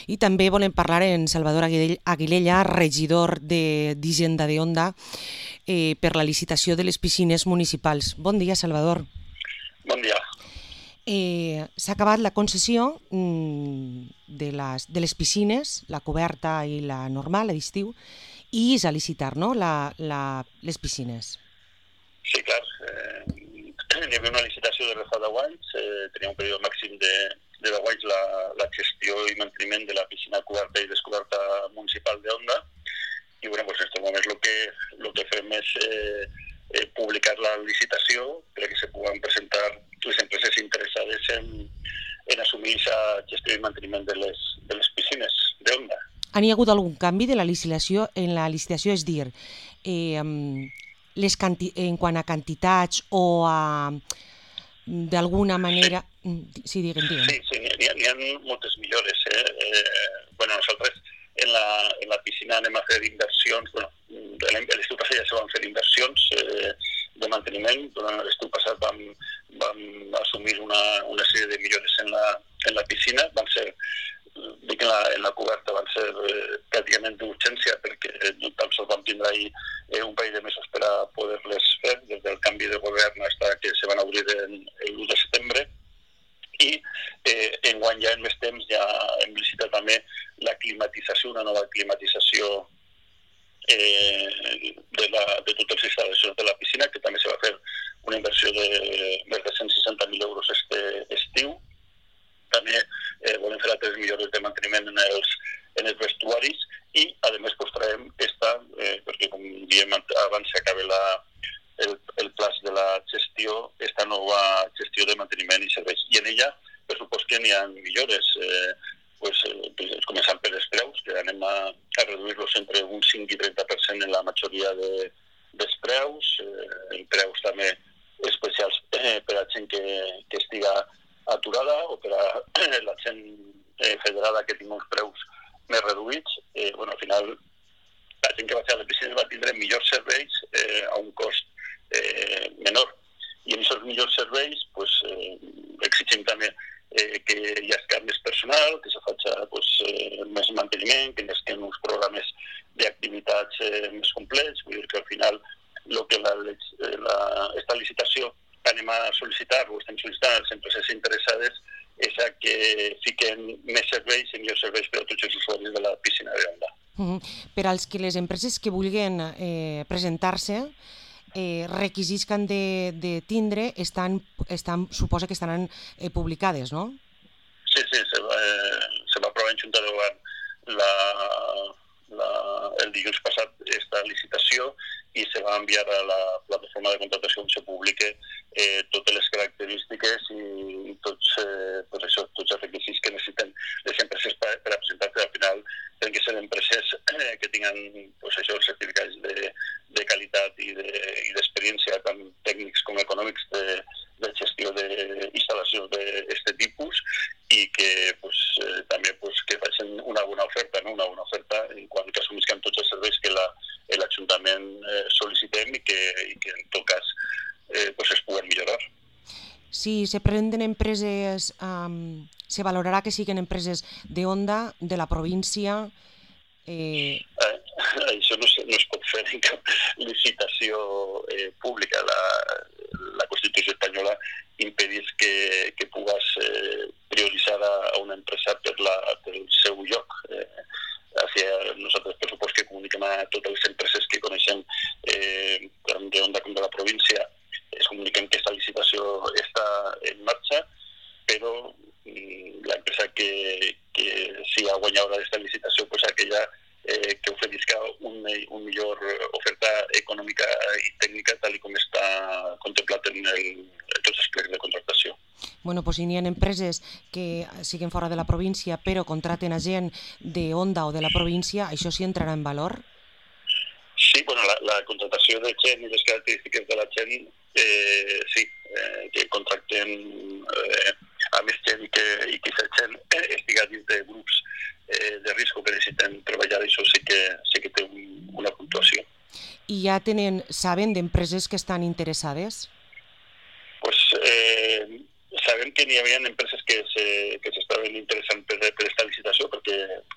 I també volem parlar en Salvador Aguilella, regidor d'Hisenda de Onda, per la licitació de les piscines municipals. Bon dia, Salvador. Bon dia. S'ha acabat la concessió de les piscines, la coberta i la normal, la d'estiu, i és a licitar, no?, les piscines. Sí, clar. Hi havia una licitació de fa 10 anys, tenia un període màxim de 10 anys la gestió i manteniment de la piscina coberta i descoberta municipal d'Onda, i bueno, pues en aquest moment el que fem és publicar la licitació perquè se puguen presentar les empreses interessades en assumir la gestió i manteniment de les piscines d'Onda. Han hi hagut algun canvi de la licitació en la licitació, és dir, en quant a quantitats o a d'alguna manera... Sí, digue'm. Sí, n'hi ha moltes millores. Bueno, nosaltres en la piscina anem a fer inversions, bueno, l'estiu passat ja se van fer inversions de manteniment, durant l'estiu passat vam assumir una sèrie de millores en la piscina, van ser, dic en la coberta, van ser pràcticament d'urgència perquè tan sols vam tindre ahir un parell de mesos per a poder-les fer, des del canvi de govern fins que se van obrir l'1 de setembre, i enguany ja en més temps ja hem licitat també la climatització, una nova climatització de totes les instal·lacions de la piscina, que també se va fer una inversió de més de 160.000 euros este estiu. També volem fer altres millores de manteniment en els vestuaris i, a més, traiem perquè com diem abans s'acaba el plaç de la gestió, esta nova gestió de manteniment i serveis. I en ella, per supost que n'hi ha millores, començant per els preus, que anem a reduir-los entre un 5 i 30% en la majoria dels preus, preus també especials per a gent que estiga aturada o per a la gent federada que tingui uns preus més reduïts. Al final, la gent que va fer a les piscines va tindre millors serveis a un cost menor. I en aquests millors serveis exigim també que hi hagi més personal, que se faci més manteniment, que hi hagi uns programes d'activitats més complets. Vull dir que al final el que esta licitació anem a sol·licitar o estem sol·licitant a les empreses interessades és que fiquen més serveis i millors serveis per a tots els usuaris de la piscina d'Onda. Per als que les empreses que vulguin presentar-se, requisits que han de tindre suposa que estaran publicades, no? Sí, se va aprovar en Junta de Govern el dilluns passat esta licitació i se va enviar a la plataforma de contractació on se publique totes les característiques i tots els requisits que necessiten les empreses per a presentar-se. Al final tenen que ser empreses que tinguin els certificats de qualitat i d'experiència tant tècnics com econòmics de gestió d'instal·lacions d'aquest tipus i que també que facin una bona oferta, no? Una bona oferta en quant que assumisquen tots els serveis que l'Ajuntament sol·licitem i que en tot cas es puguen millorar. Si se prenen empreses, se valorarà que siguin empreses d'Onda, de la província... Això no es pot fer en cap licitació pública. La Constitució espanyola impedeix que pugues prioritzar a una empresa pel seu lloc. Nosaltres, per supost, que comuniquem a totes les empreses que coneixem tant d'Onda com de la província, es comuniquem que aquesta licitació està en marxa, però l'empresa que sigui guanyadora d'aquesta licitació és aquella que oferisca una millor oferta econòmica i tècnica tal com està contemplat en tots els plecs de contractació. Bueno, si n'hi ha empreses que siguin fora de la província però contraten a gent d'Onda o de la província, això sí entrarà en valor? Sí, la contratació de gent i les característiques de la gent, sí, que contracten a més gent i que aquesta gent estiga dins de grups de risc que necessiten treballar, això sí que té una puntuació. I ja saben d'empreses que estan interessades? Sabem que n'hi havia empreses que s'estaven interessant per aquesta licitació perquè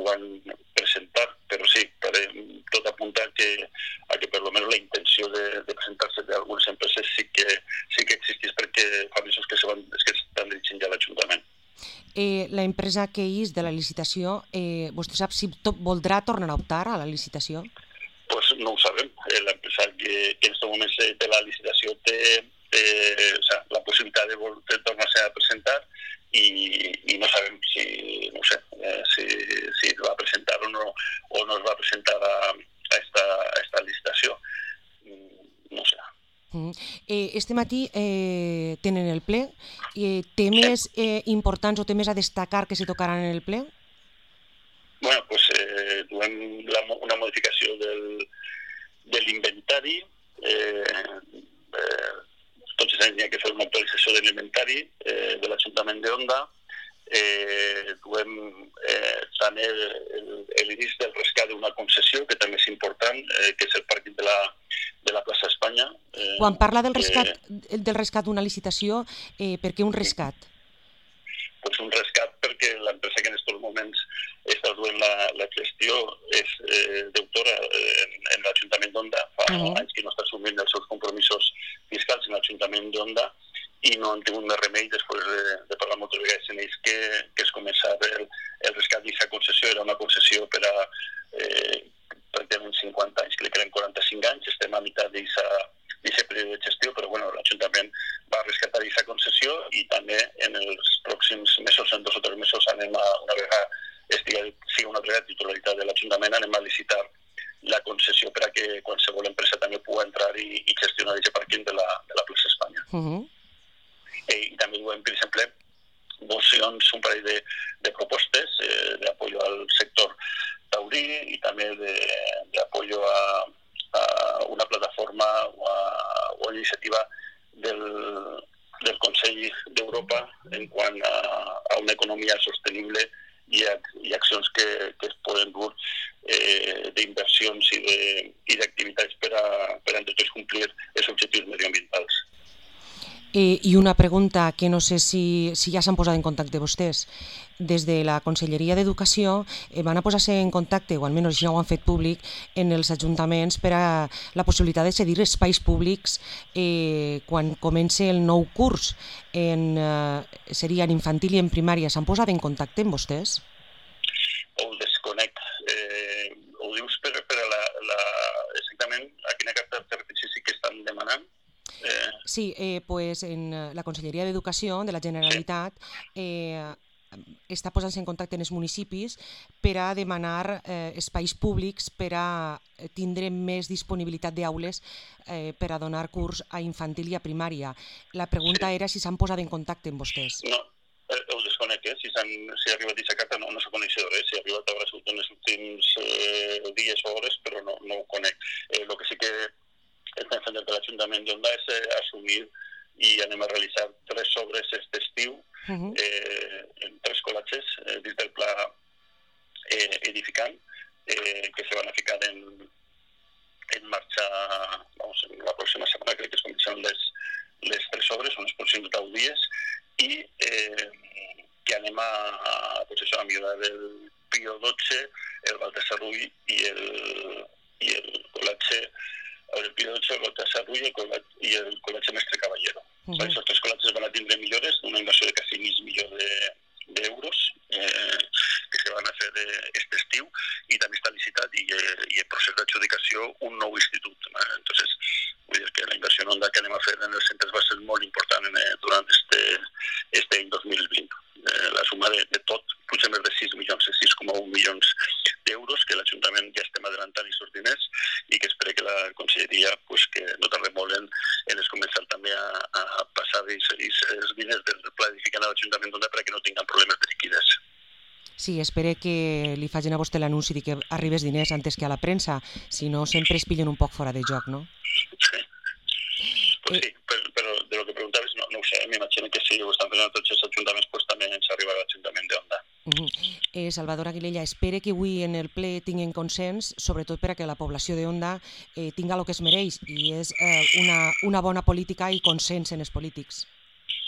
van presentar, pero sí, tot apunta a que per almenys la intenció de presentar-se d'algunes empreses sí que existeix, perquè fa mesos que estan dirigint ja a l'Ajuntament. La empresa que és de la licitació, vostè sap si voldrà tornar a optar a la licitació? Pues no ho sabem. L'empresa que en aquest moment té la licitació té la possibilitat de tornar-se a presentar i no sabem si es va presentar o no es va presentar a esta licitació. No sé. Este matí tenen el ple. Temes importants o temes a destacar que se tocaran en el ple? Bueno, pues duem una modificació de l'inventari. Tots els anys hi ha que fer una actualització de l'inventari de l'Ajuntament d'Onda. Duem també l'inici del rescat d'una concessió, que també és important, que és el pàrquing de la plaça Espanya. Quan parla del rescat d'una licitació, per què un rescat? Pues un rescat perquè l'empresa que en aquests moments està duent la gestió és deutora en l'Ajuntament d'Onda. Fa anys que no està assumint els seus compromisos fiscals en l'Ajuntament d'Onda i no han tingut més remei després de parlar moltes vegades en ells que es començava el rescat d'aquesta concessió. Era una concessió per a pràcticament 50 anys, que li queden 45 anys. Estem a meitat d'aquest període de gestió, però bueno, l'Ajuntament va rescatar aquesta concessió i també en els pròxims mesos, en 2 o 3 mesos, anem a una vegada titularitat de l'Ajuntament, anem a licitar la concessió per a que qualsevol empresa també pugui entrar i gestionar aquest pàrquing de la plaça Espanya. I també duem, per exemple, mocions, un parell de propostes d'apoyo al sector taurí i també d'apoyo a una plataforma o a iniciativa del Consell d'Europa en quant a una economia sostenible i accions que es poden dur d'inversions i d'activitats per a entre tots complir els objectius medioambientals. I una pregunta que no sé si ja s'han posat en contacte vostès. Des de la Conselleria d'Educació van a posar-se en contacte, o almenys això ho han fet públic, en els ajuntaments per a la possibilitat de cedir espais públics quan comenci el nou curs. Seria en infantil i en primària. S'han posat en contacte amb vostès? Ho desconec. Ho dius per exactament a quina carta de referència sí que estan demanant? Sí, pues en la Conselleria d'Educació de la Generalitat està posant-se en contacte amb els municipis per a demanar espais públics per a tindre més disponibilitat d'aules per a donar curs a infantil i a primària. La pregunta era si s'han posat en contacte amb vostès. No, ho desconec, si ha arribat aquesta carta no se coneixedor, si ha arribat haurà sigut en els últims dies o hores, però no ho conec. El que sí que estem fent des de l'Ajuntament d'Onda és assumir i anem a realitzar 3 obres aquest estiu, en 3 col·latges dins del pla edificant, que se van a ficar en marxa la pròxima setmana, crec que es començaran les 3 obres, són els pròxims 10 dies, i que anem a millorar el Pío XII, el Baltasar Rull i el col·latge el Pío XII, el Baltasar Rull i el col·latge Mestre Caballero. Aquests 3 col·latges van a tindre millores d'una inversió de quasi $500,000 que se van a fer aquest estiu i també està licitat i en procés d'adjudicació un nou institut. Entonces, vull dir que la inversió en Onda que anem a fer en els centres va ser molt important durant aquest any 2020. La suma de tot puja més de 6 milions, 6,1 milions d'euros que l'Ajuntament ja estem adelantant aquests diners i que espero que la Conselleria que no tardem molt en començar també a passar els diners del pla edificant a l'Ajuntament d'Onda perquè no tinguin problemes de liquiditat. Sí, espero que li facin a vostè l'anunci de que arribi els diners antes que a la premsa, si no sempre es pillen un poc fora de joc, no? Sí. Pues sí, però de lo que preguntaves no ho sé, m'imagino que si ho estan fent a tots els ajuntaments també ens arriba a l'Ajuntament d'Onda. Salvador Aguilella, espero que avui en el ple tinguin consens, sobretot per a que la població d'Onda tinga el que es mereix i és una bona política i consens en els polítics.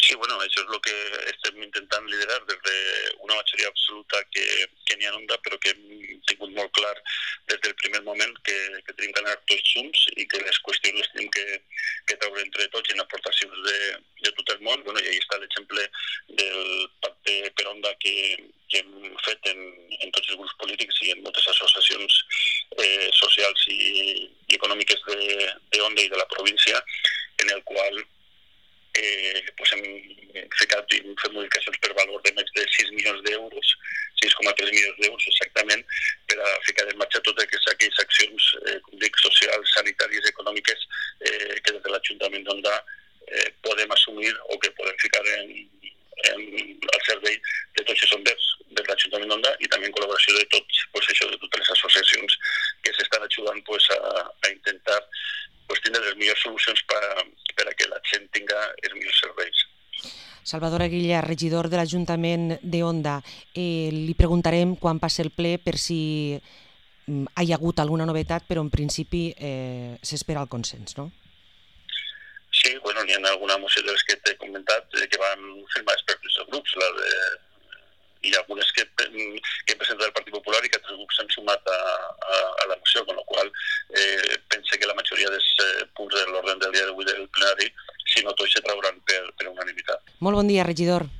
Sí, bueno, això és el que estem intentant liderar des d'una majoria absoluta que n'hi ha Onda, però que hem tingut molt clar des del primer moment que tenim que anar tots junts i que les qüestions les tenim que treure entre tots i en aportacions de tot el món. Bueno, i ahí està l'exemple del pacte per Onda que hem fet en tots els grups polítics i en moltes associacions socials i econòmiques d'Onda i de la província, en el qual hem ficat i hem fet modificacions per valor de més de 6 milions d'euros, 6,3 milions d'euros exactament, per a ficar en marxa totes aquelles accions, com dic, socials, sanitàries, econòmiques, que des de l'Ajuntament d'Onda podem assumir o que podem ficar al servei de tots els onders de l'Ajuntament d'Onda i també en col·laboració de totes les associacions que s'estan ajudant a intentar tindre les millors solucions per a que la gent tinga els millors serveis. Salvador Aguilera, regidor de l'Ajuntament d'Onda, li preguntarem quan passi el ple per si hi ha hagut alguna novetat, però en principi s'espera el consens, no? Sí, bueno, n'hi ha alguna moció de les que t'he comentat que van firmades per tots els grups, hi ha algunes que presenta el Partit Popular i que altres grups s'han sumat a la moció, amb la qual pense que la majoria dels punts de l'ordre del dia d'avui del plenari, si no tots se trauran per unanimitat. Molt bon dia, regidor.